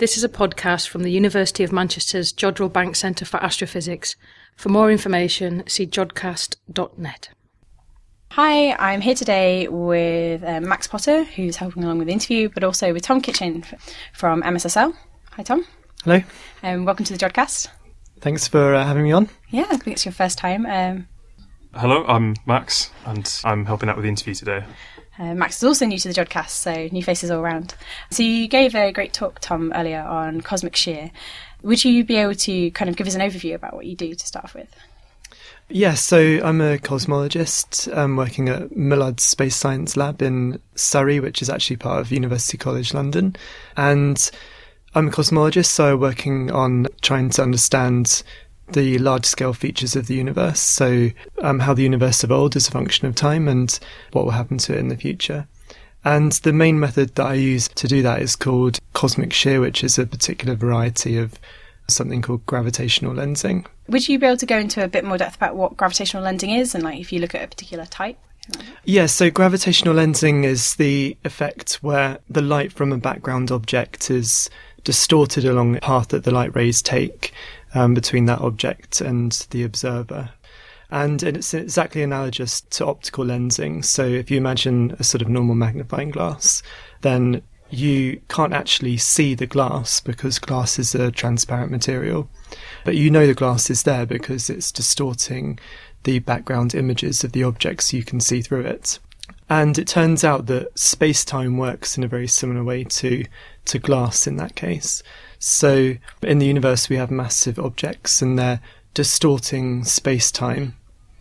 This is a podcast from the University of Manchester's Jodrell Bank Centre for Astrophysics. For more information, see jodcast.net. Hi, I'm here today with Max Potter, who's helping along with the interview, but also with Tom Kitchen from MSSL. Hi, Tom. Hello. Welcome to the Jodcast. Thanks for having me on. Yeah, I think it's your first time. Hello, I'm Max, and I'm helping out with the interview today. Max is also new to the Jodcast, so new faces all around. So you gave a great talk, Tom, earlier on cosmic shear. Would you be able to kind of give us an overview about what you do to start off with? Yes, so I'm a cosmologist working at Millard's Space Science Lab in Surrey, which is actually part of University College London. And I'm a cosmologist, so working on trying to understand the large-scale features of the universe, so how the universe evolved as a function of time and what will happen to it in the future. And the main method that I use to do that is called cosmic shear, which is a particular variety of something called gravitational lensing. Would you be able to go into a bit more depth about what gravitational lensing is and if you look at a particular type? Yeah, so gravitational lensing is the effect where the light from a background object is distorted along the path that the light rays take between that object and the observer. And it's exactly analogous to optical lensing. So if you imagine a sort of normal magnifying glass, then you can't actually see the glass because glass is a transparent material. But you know the glass is there because it's distorting the background images of the objects so you can see through it. And it turns out that space-time works in a very similar way to glass in that case. So in the universe we have massive objects and they're distorting space-time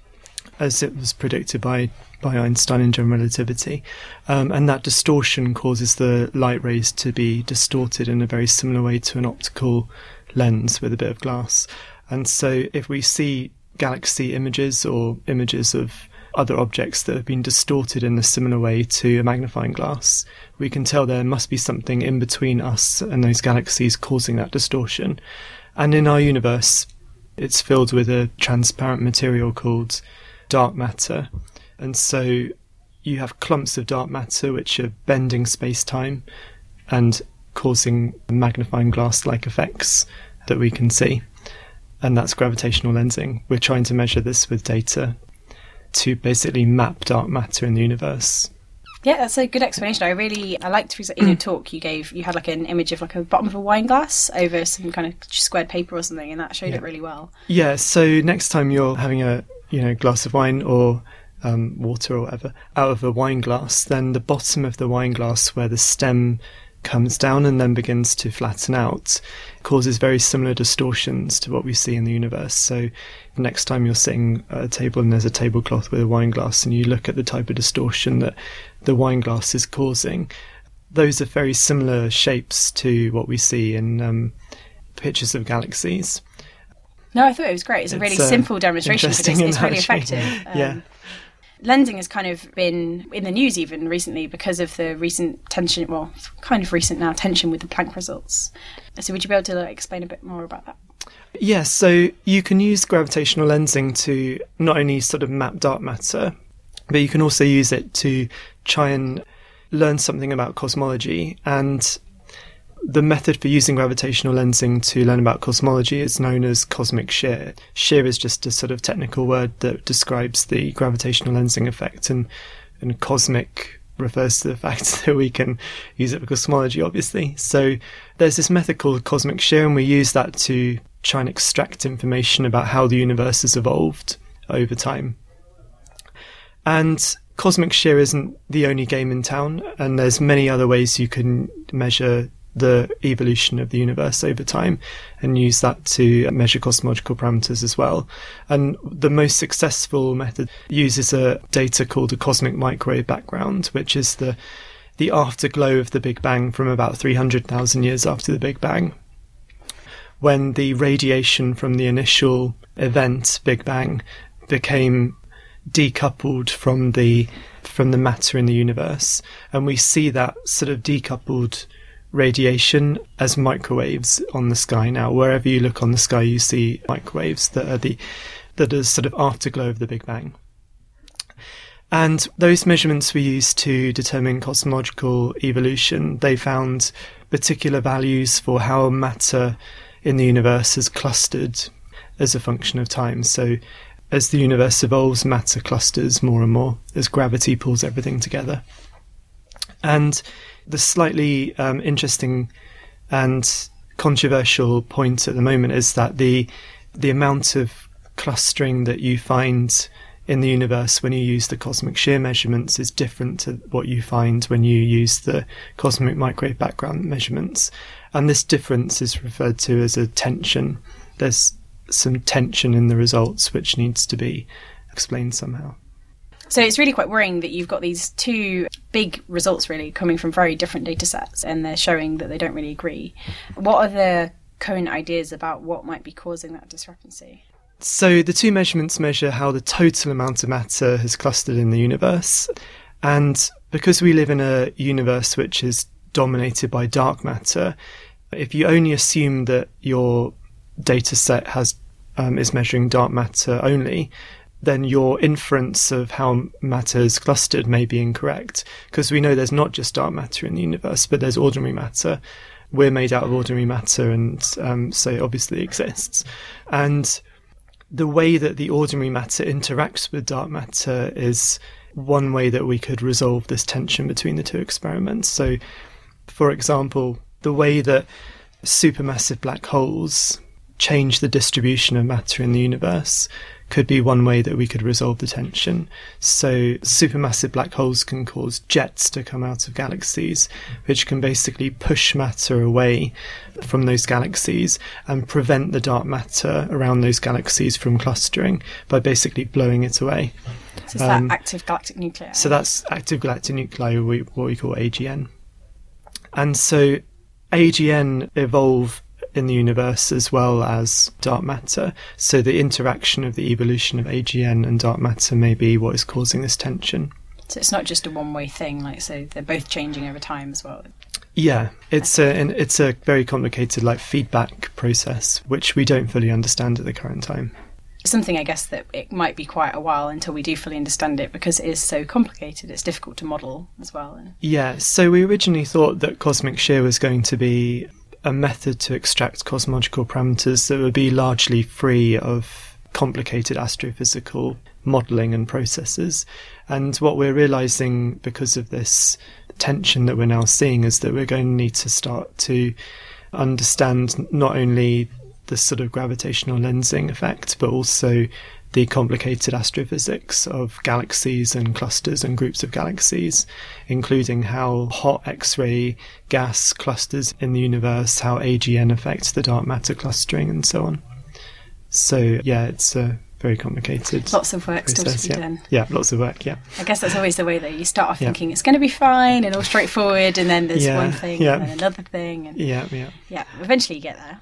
as it was predicted by Einstein in general relativity. And that distortion causes the light rays to be distorted in a very similar way to an optical lens with a bit of glass. And so if we see galaxy images or images of other objects that have been distorted in a similar way to a magnifying glass, we can tell there must be something in between us and those galaxies causing that distortion. And in our universe, it's filled with a transparent material called dark matter. And so you have clumps of dark matter which are bending space-time and causing magnifying glass-like effects that we can see. And that's gravitational lensing. We're trying to measure this with data to basically map dark matter in the universe. Yeah, that's a good explanation. I liked in your talk you had like an image of like a bottom of a wine glass over some kind of squared paper or something, and that showed it really well. Yeah, so next time you're having a glass of wine or water or whatever out of a wine glass, then the bottom of the wine glass where the stem comes down and then begins to flatten out causes very similar distortions to what we see in the universe. So next time you're sitting at a table and there's a tablecloth with a wine glass and you look at the type of distortion that the wine glass is causing, those are very similar shapes to what we see in pictures of galaxies. No, I thought it was great. It's a really simple demonstration, but it's really effective. Yeah. Lensing has kind of been in the news even recently because of the recent tension, kind of recent now, tension with the Planck results. So would you be able to explain a bit more about that? Yeah, so you can use gravitational lensing to not only sort of map dark matter, but you can also use it to try and learn something about cosmology. And the method for using gravitational lensing to learn about cosmology is known as cosmic shear. Shear is just a sort of technical word that describes the gravitational lensing effect, and cosmic refers to the fact that we can use it for cosmology, obviously. So there's this method called cosmic shear, and we use that to try and extract information about how the universe has evolved over time. And cosmic shear isn't the only game in town, and there's many other ways you can measure the evolution of the universe over time and use that to measure cosmological parameters as well. And the most successful method uses a data called a cosmic microwave background, which is the afterglow of the Big Bang from about 300,000 years after the Big Bang, when the radiation from the initial event, Big Bang, became decoupled from the matter in the universe. And we see that sort of decoupled radiation as microwaves on the sky now. Wherever you look on the sky, you see microwaves that are sort of afterglow of the Big Bang. And those measurements we used to determine cosmological evolution, they found particular values for how matter in the universe has clustered as a function of time. So as the universe evolves, matter clusters more and more as gravity pulls everything together. And the slightly interesting and controversial point at the moment is that the amount of clustering that you find in the universe when you use the cosmic shear measurements is different to what you find when you use the cosmic microwave background measurements. And this difference is referred to as a tension. There's some tension in the results which needs to be explained somehow. So it's really quite worrying that you've got these two big results really coming from very different data sets, and they're showing that they don't really agree. What are the current ideas about what might be causing that discrepancy? So the two measurements measure how the total amount of matter has clustered in the universe. And because we live in a universe which is dominated by dark matter, if you only assume that your data set is measuring dark matter only, then your inference of how matter is clustered may be incorrect, because we know there's not just dark matter in the universe, but there's ordinary matter. We're made out of ordinary matter, and so it obviously exists. And the way that the ordinary matter interacts with dark matter is one way that we could resolve this tension between the two experiments. So, for example, the way that supermassive black holes change the distribution of matter in the universe could be one way that we could resolve the tension. So supermassive black holes can cause jets to come out of galaxies, which can basically push matter away from those galaxies and prevent the dark matter around those galaxies from clustering by basically blowing it away. So is that active galactic nuclei? So that's active galactic nuclei, what we call AGN. And so AGN evolve in the universe as well as dark matter. So the interaction of the evolution of AGN and dark matter may be what is causing this tension. So it's not just a one-way thing, so they're both changing over time as well. Yeah, it's a very complicated feedback process, which we don't fully understand at the current time. Something, I guess, that it might be quite a while until we do fully understand it, because it is so complicated. It's difficult to model as well. Yeah, so we originally thought that cosmic shear was going to be a method to extract cosmological parameters that would be largely free of complicated astrophysical modelling and processes. And what we're realising because of this tension that we're now seeing is that we're going to need to start to understand not only the sort of gravitational lensing effect, but also the complicated astrophysics of galaxies and clusters and groups of galaxies, including how hot X-ray gas clusters in the universe, how AGN affects the dark matter clustering, and so on. So, yeah, it's a very complicated lots of work process, still to be done. Yeah, lots of work, yeah. I guess that's always the way, though. You start off thinking it's going to be fine and all straightforward, and then there's one thing and then another thing. And yeah, eventually you get there.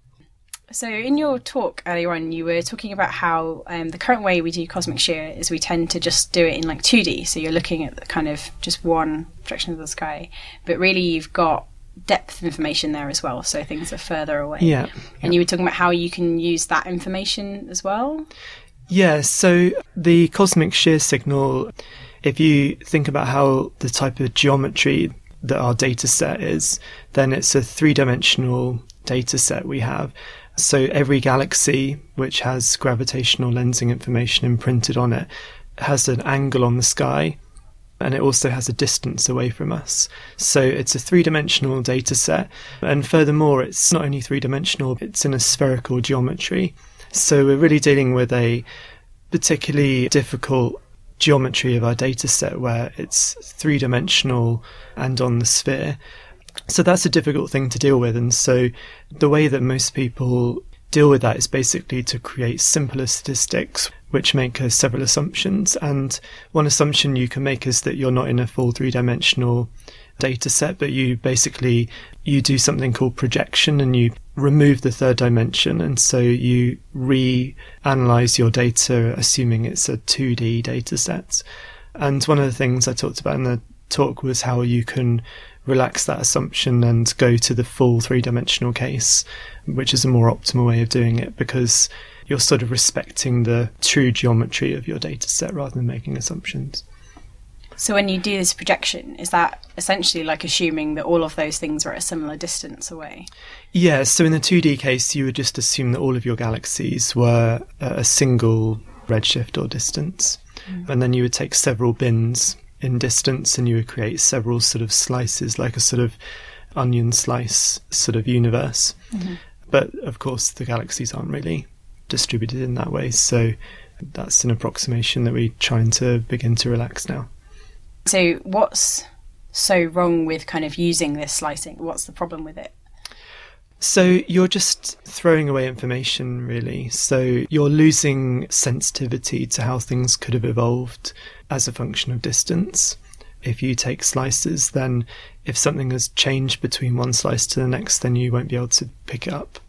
So in your talk earlier on, you were talking about how the current way we do cosmic shear is we tend to just do it in 2D. So you're looking at kind of just one direction of the sky, but really you've got depth information there as well. So things are further away. Yeah. And you were talking about how you can use that information as well. Yeah. So the cosmic shear signal, if you think about how the type of geometry that our data set is, then it's a three-dimensional data set we have. So every galaxy, which has gravitational lensing information imprinted on it, has an angle on the sky, and it also has a distance away from us. So it's a three-dimensional data set. And furthermore, it's not only three-dimensional, it's in a spherical geometry. So we're really dealing with a particularly difficult geometry of our data set where it's three-dimensional and on the sphere. So that's a difficult thing to deal with. And so the way that most people deal with that is basically to create simpler statistics which make several assumptions. And one assumption you can make is that you're not in a full three-dimensional data set, but you do something called projection, and you remove the third dimension, and so you reanalyze your data assuming it's a 2D data set. And one of the things I talked about in the talk was how you can relax that assumption and go to the full three-dimensional case, which is a more optimal way of doing it, because you're sort of respecting the true geometry of your data set rather than making assumptions. So when you do this projection, is that essentially like assuming that all of those things are at a similar distance away? Yeah, so in the 2D case, you would just assume that all of your galaxies were a single redshift or distance. And then you would take several bins in distance and you would create several sort of slices, like a sort of onion slice sort of universe. But of course, the galaxies aren't really distributed in that way. So that's an approximation that we're trying to begin to relax now. So what's so wrong with kind of using this slicing? What's the problem with it? So you're just throwing away information, really. So you're losing sensitivity to how things could have evolved as a function of distance. If you take slices, then if something has changed between one slice to the next, then you won't be able to pick it up.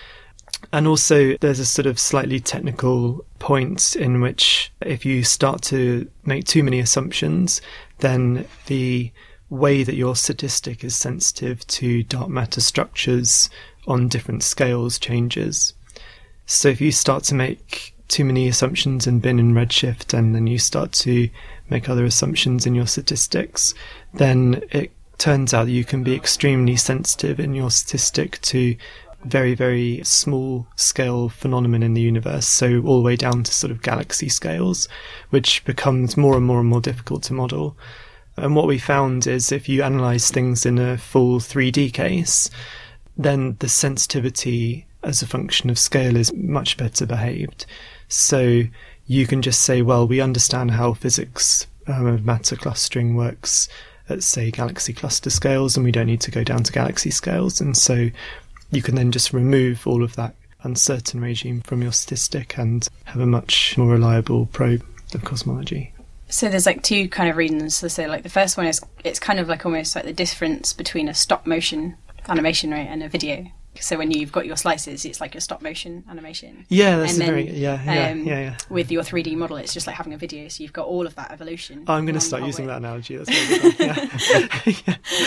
And also there's a sort of slightly technical point in which if you start to make too many assumptions, then the way that your statistic is sensitive to dark matter structures on different scales changes. So if you start to make too many assumptions in bin and redshift, and then you start to make other assumptions in your statistics, then it turns out that you can be extremely sensitive in your statistic to very, very small scale phenomenon in the universe, so all the way down to sort of galaxy scales, which becomes more and more and more difficult to model. And what we found is if you analyse things in a full 3D case, then the sensitivity as a function of scale is much better behaved. So you can just say, well, we understand how physics of matter clustering works at, say, galaxy cluster scales, and we don't need to go down to galaxy scales. And so you can then just remove all of that uncertain regime from your statistic and have a much more reliable probe of cosmology. So there's like two kind of reasons. So like the first one is it's kind of like almost like the difference between a stop motion animation, right, and a video. So when you've got your slices, it's like a stop motion animation. Yeah, that's and then, very yeah. With your 3D model, it's just like having a video. So you've got all of that evolution. Oh, I'm going to start using that analogy. That's very good.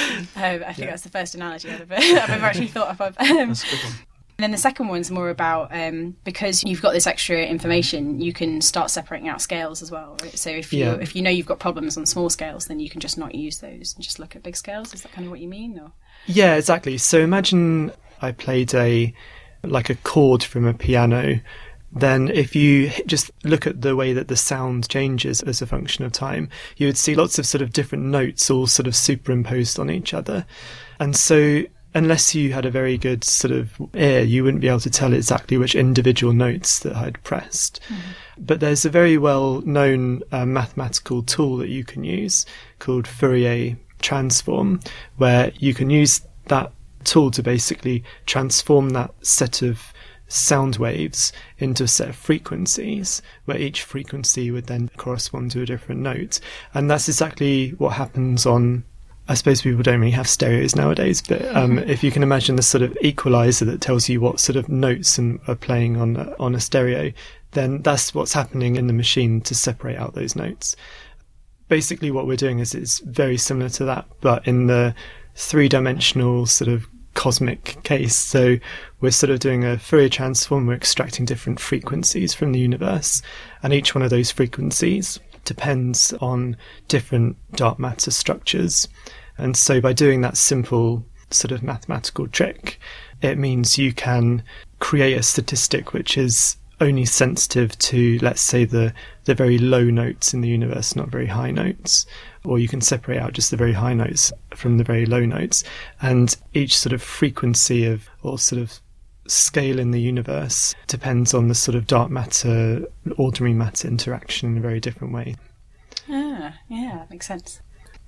I think that's the first analogy I've ever actually thought of. That's a good one. And then the second one's more about because you've got this extra information, you can start separating out scales as well. Right? So if you know you've got problems on small scales, then you can just not use those and just look at big scales. Is that kind of what you mean? Or? Yeah, exactly. So imagine I played a chord from a piano. Then if you just look at the way that the sound changes as a function of time, you would see lots of sort of different notes all sort of superimposed on each other. And so unless you had a very good sort of ear, you wouldn't be able to tell exactly which individual notes that I'd pressed. But there's a very well-known mathematical tool that you can use called Fourier transform, where you can use that tool to basically transform that set of sound waves into a set of frequencies, where each frequency would then correspond to a different note. And that's exactly what happens on, I suppose people don't really have stereos nowadays, but if you can imagine the sort of equalizer that tells you what sort of notes are playing on a stereo, then that's what's happening in the machine to separate out those notes. Basically what we're doing is it's very similar to that, but in the three-dimensional sort of cosmic case. So we're sort of doing a Fourier transform, we're extracting different frequencies from the universe, and each one of those frequencies depends on different dark matter structures. And so by doing that simple sort of mathematical trick, it means you can create a statistic which is only sensitive to, let's say, the very low notes in the universe, not very high notes, or you can separate out just the very high notes from the very low notes, and each sort of frequency of or sort of scale in the universe depends on the sort of dark matter, ordinary matter interaction in a very different way. Yeah, that makes sense.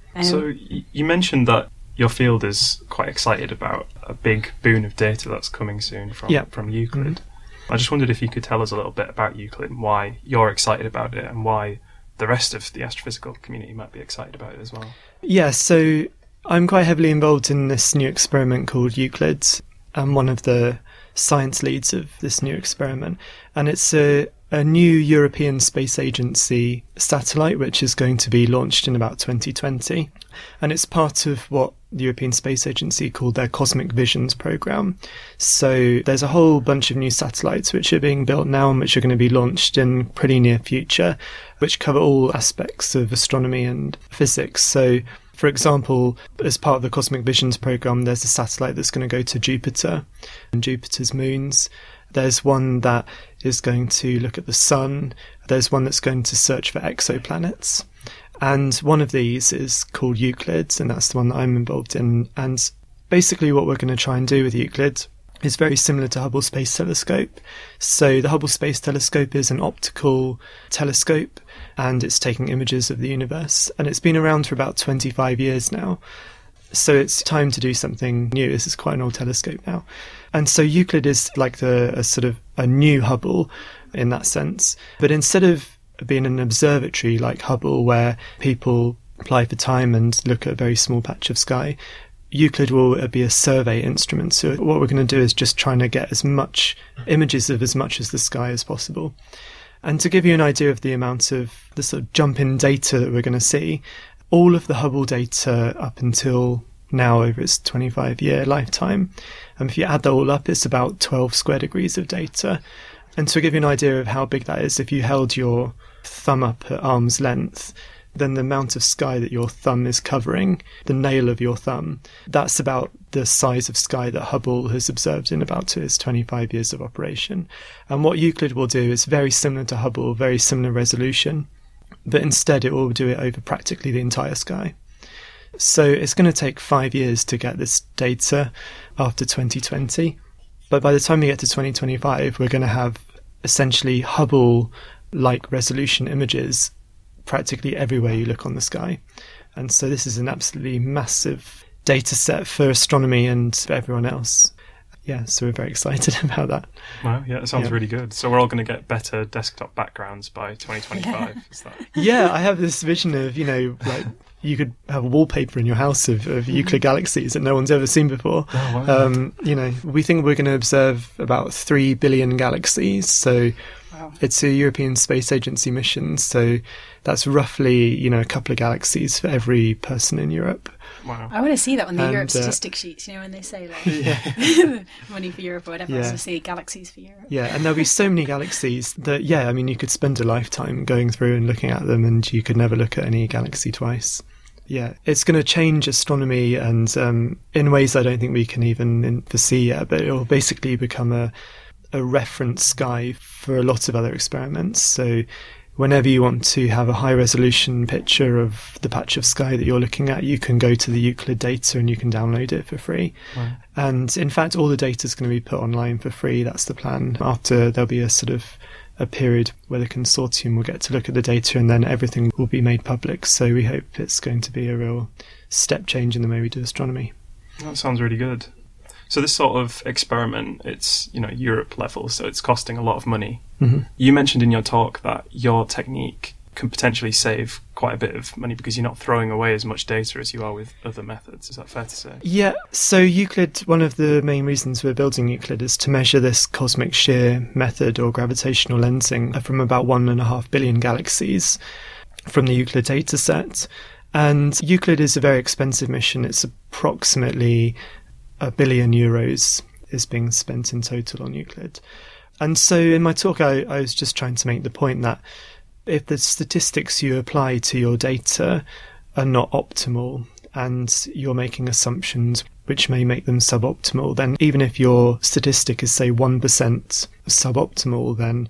So you mentioned that your field is quite excited about a big boon of data that's coming soon from Euclid. Mm-hmm. I just wondered if you could tell us a little bit about Euclid and why you're excited about it and why the rest of the astrophysical community might be excited about it as well. Yeah, so I'm quite heavily involved in this new experiment called Euclid. I'm one of the science leads of this new experiment, and it's a new European Space Agency satellite which is going to be launched in about 2020, and it's part of what the European Space Agency called their Cosmic Visions programme. So there's a whole bunch of new satellites which are being built now and which are going to be launched in pretty near future, which cover all aspects of astronomy and physics. So, for example, as part of the Cosmic Visions programme, there's a satellite that's going to go to Jupiter and Jupiter's moons. There's one that is going to look at the sun. There's one that's going to search for exoplanets. And one of these is called Euclid, and that's the one that I'm involved in. And basically what we're going to try and do with Euclid is very similar to Hubble Space Telescope. So the Hubble Space Telescope is an optical telescope, and it's taking images of the universe. And it's been around for about 25 years now. So it's time to do something new. This is quite an old telescope now. And so Euclid is like a sort of a new Hubble in that sense. But instead of being an observatory like Hubble, where people apply for time and look at a very small patch of sky, Euclid will be a survey instrument. So what we're going to do is just trying to get as much images of as much as the sky as possible. And to give you an idea of the amount of the sort of jump in data that we're going to see, all of the Hubble data up until now over its 25-year lifetime, and if you add that all up, it's about 12 square degrees of data. And to give you an idea of how big that is, if you held your thumb up at arm's length, then the amount of sky that your thumb is covering, the nail of your thumb, that's about the size of sky that Hubble has observed in about its 25 years of operation. And what Euclid will do is very similar to Hubble, very similar resolution, but instead it will do it over practically the entire sky. So it's going to take 5 years to get this data after 2020. But by the time we get to 2025, we're going to have essentially Hubble-like resolution images practically everywhere you look on the sky. And so this is an absolutely massive data set for astronomy and for everyone else. Yeah, so we're very excited about that. Wow, yeah, it sounds really good. So we're all going to get better desktop backgrounds by 2025, is that? Yeah, I have this vision of, like you could have a wallpaper in your house of Euclid galaxies that no one's ever seen before. Oh, wow. We think we're going to observe about 3 billion galaxies. So wow. It's a European Space Agency mission. So that's roughly, a couple of galaxies for every person in Europe. Wow. I want to see that on the Europe statistics sheets, when they say money for Europe or whatever. I want to see galaxies for Europe. Yeah, and there'll be so many galaxies that, you could spend a lifetime going through and looking at them, and you could never look at any galaxy twice. Yeah, it's going to change astronomy, and in ways I don't think we can even foresee yet, but it will basically become a reference sky for a lot of other experiments. So whenever you want to have a high-resolution picture of the patch of sky that you're looking at, you can go to the Euclid data and you can download it for free. Wow. And in fact, all the data is going to be put online for free. That's the plan. After there'll be a period where the consortium will get to look at the data, and then everything will be made public. So we hope it's going to be a real step change in the way we do astronomy. That sounds really good. So this sort of experiment, it's, Europe level, so it's costing a lot of money. Mm-hmm. You mentioned in your talk that your technique can potentially save quite a bit of money because you're not throwing away as much data as you are with other methods. Is that fair to say? Yeah. So Euclid, one of the main reasons we're building Euclid is to measure this cosmic shear method or gravitational lensing from about 1.5 billion galaxies from the Euclid data set. And Euclid is a very expensive mission. It's approximately €1 billion is being spent in total on Euclid. And so in my talk, I was just trying to make the point that if the statistics you apply to your data are not optimal and you're making assumptions which may make them suboptimal, then even if your statistic is, say, 1% suboptimal, then,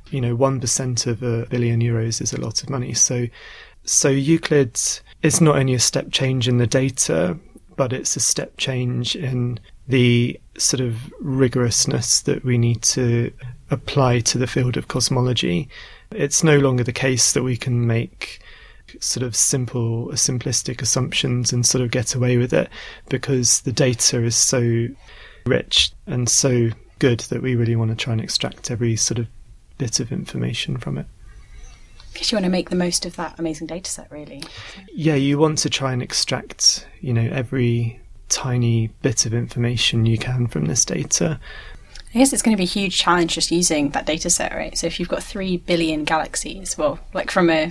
1% of €1 billion is a lot of money. So Euclid is not only a step change in the data, but it's a step change in the sort of rigorousness that we need to apply to the field of cosmology. It's no longer the case that we can make sort of simplistic assumptions and sort of get away with it, because the data is so rich and so good that we really want to try and extract every sort of bit of information from it. Because you want to make the most of that amazing data set, really. Yeah, you want to try and extract, every tiny bit of information you can from this data. I guess it's going to be a huge challenge just using that data set, right? So if you've got 3 billion galaxies, well, like from a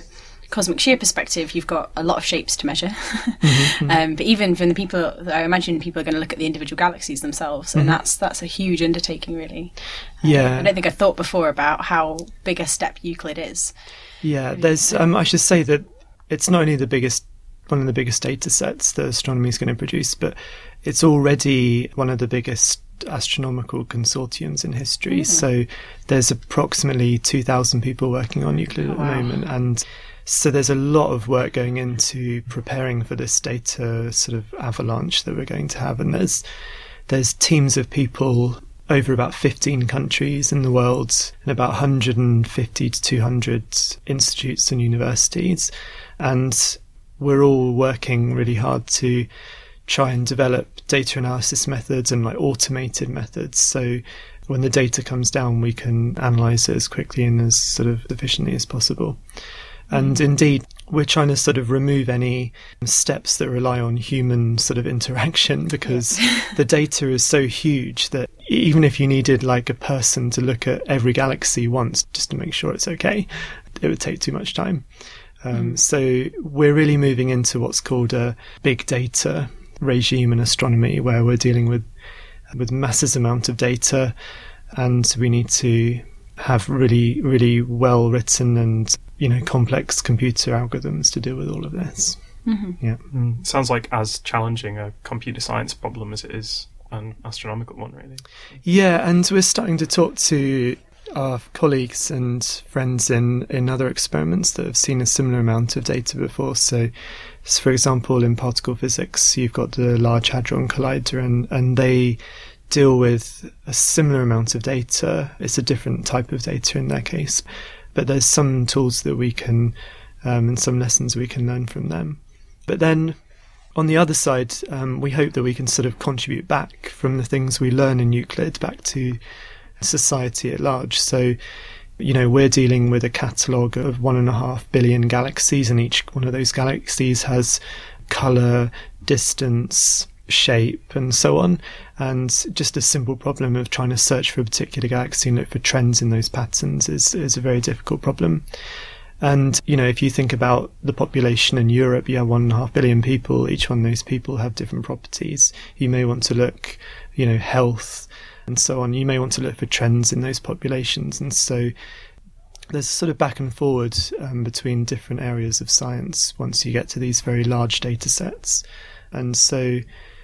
cosmic shear perspective, you've got a lot of shapes to measure. But even from the people, I imagine people are going to look at the individual galaxies themselves, and that's a huge undertaking, really. Yeah. I don't think I thought before about how big a step Euclid is. Yeah, there's. I should say that it's not only one of the biggest data sets that astronomy is going to produce, but it's already one of the biggest astronomical consortiums in history. So there's approximately 2,000 people working on Euclid at the moment, and so there's a lot of work going into preparing for this data sort of avalanche that we're going to have. And there's teams of people over about 15 countries in the world and about 150 to 200 institutes and universities, and we're all working really hard to try and develop data analysis methods and like automated methods, so when the data comes down we can analyse it as quickly and as sort of efficiently as possible. And indeed we're trying to sort of remove any steps that rely on human sort of interaction, because the data is so huge that even if you needed like a person to look at every galaxy once just to make sure it's okay, it would take too much time. So we're really moving into what's called a big data regime in astronomy, where we're dealing with massive amount of data, and we need to have really, really well written and complex computer algorithms to deal with all of this. Yeah, sounds like as challenging a computer science problem as it is an astronomical one, really. Yeah, and we're starting to talk to our colleagues and friends in other experiments that have seen a similar amount of data before. So for example, in particle physics, you've got the Large Hadron Collider, and they deal with a similar amount of data. It's a different type of data in their case, but there's some tools that we can, and some lessons we can learn from them. But then on the other side, we hope that we can sort of contribute back from the things we learn in Euclid back to society at large. So, we're dealing with a catalogue of 1.5 billion galaxies, and each one of those galaxies has colour, distance, shape, and so on. And just a simple problem of trying to search for a particular galaxy and look for trends in those patterns is a very difficult problem. And, if you think about the population in Europe, you have 1.5 billion people. Each one of those people have different properties. You may want to look, health, and so on. You may want to look for trends in those populations. And so there's sort of back and forward between different areas of science once you get to these very large data sets. And so,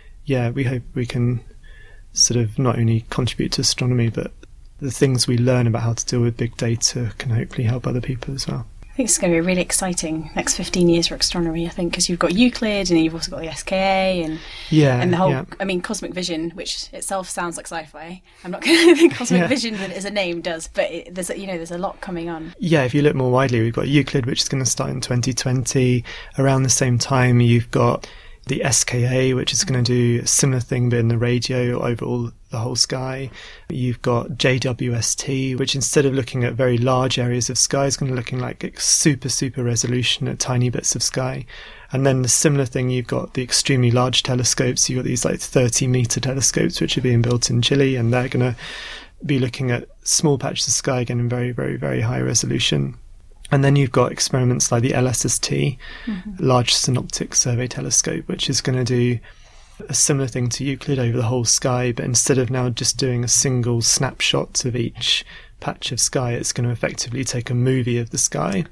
we hope we can sort of not only contribute to astronomy, but the things we learn about how to deal with big data can hopefully help other people as well. I think it's going to be a really exciting next 15 years for astronomy, I think, because you've got Euclid and you've also got the SKA and the whole, I mean, cosmic vision, which itself sounds like sci-fi. I'm not going to think cosmic vision as a name does, but there's a lot coming on. Yeah, if you look more widely, we've got Euclid, which is going to start in 2020. Around the same time, you've got the SKA, which is going to do a similar thing but in the radio over the whole sky. You've got JWST, which instead of looking at very large areas of sky is going to looking like super resolution at tiny bits of sky. And then the similar thing, you've got the extremely large telescopes. You've got these like 30-meter telescopes which are being built in Chile, and they're going to be looking at small patches of sky again in very, very, very high resolution. And then you've got experiments like the LSST, Large Synoptic Survey Telescope, which is going to do a similar thing to Euclid over the whole sky, but instead of now just doing a single snapshot of each patch of sky, it's going to effectively take a movie of the sky.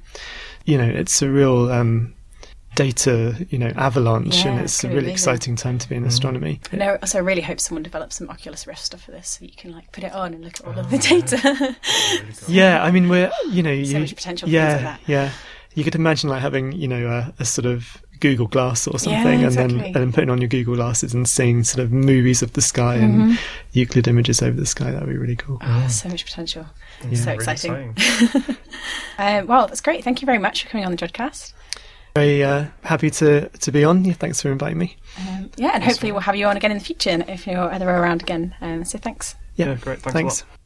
It's a real data, avalanche, and it's a really exciting time to be in astronomy. And I also really hope someone develops some Oculus Rift stuff for this, so you can put it on and look at all of the data. Yeah, I mean, we're so much potential for things like that. Yeah, you could imagine having a sort of Google Glass or something, and then putting on your Google glasses and seeing sort of movies of the sky and Euclid images over the sky. That would be really cool. So much potential. So exciting. Well, that's great. Thank you very much for coming on the Jodcast. Very happy to be on. Thanks for inviting me. And hopefully we'll have you on again in the future if you're ever around again. So thanks. Yeah, great. Thanks.